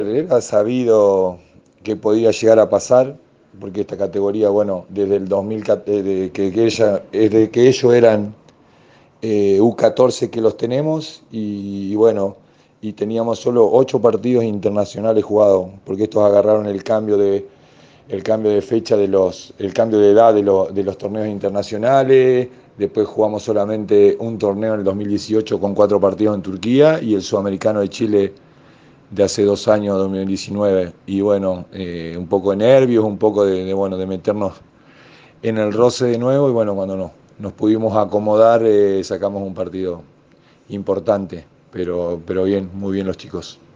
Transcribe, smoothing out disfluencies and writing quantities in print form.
Era sabido que podía llegar a pasar, porque esta categoría, bueno, desde el 2014, desde que ellos eran U14 que los tenemos, y bueno, y teníamos solo 8 partidos internacionales jugados, porque estos agarraron el cambio de fecha el cambio de edad de los torneos internacionales. Después jugamos solamente un torneo en el 2018 con 4 partidos en Turquía y el Sudamericano de Chile de hace 2 años, 2019. Y bueno, un poco de nervios, un poco bueno, de meternos en el roce de nuevo. Y bueno, cuando nos pudimos acomodar, sacamos un partido importante, pero bien, muy bien los chicos.